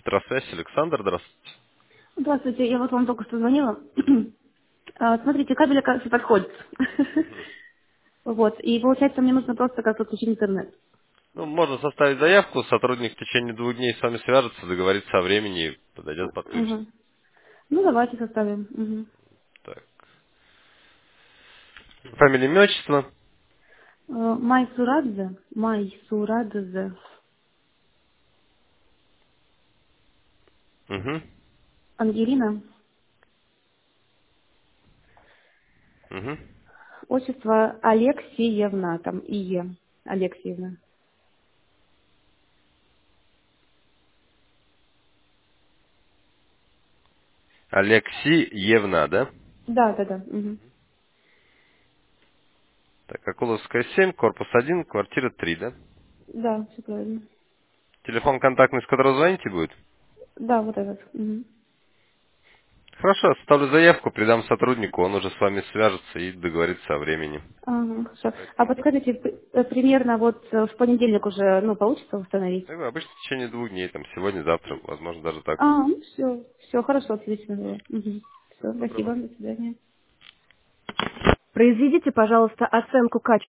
Электросвязь, Александр, здравствуйте. Здравствуйте, я вот вам только что звонила. Смотрите, кабель, оказывается, подходит. Вот, и получается, мне нужно просто как-то подключить интернет. Ну, можно составить заявку, сотрудник в течение 2 дней с вами свяжется, договорится о времени и подойдет, подключит. Мгм. Ну, давайте составим. Мгм. Так. Фамилия, имя, отчество. Майсурадзе, Майсурадзе, Угу. Ангелина, Угу. отчество Алексеевна, там ИЕ, Алексеевна. Алексеевна, да? Да, да, да. Мгм. Так, Акуловская 7, корпус 1, квартира 3, да? Да, все правильно. Телефон контактный, с которого звоните будет? Да, вот этот. Мгм. Хорошо, составлю заявку, придам сотруднику, он уже с вами свяжется и договорится о времени. Ага, хорошо. А Поэтому подскажите, примерно вот в понедельник уже, ну, получится установить? обычно в течение 2 дней, там, сегодня, завтра, возможно, даже так. Ну все, все, хорошо, отлично было. Все, Доброго. спасибо, до свидания. Произведите, пожалуйста, оценку качества.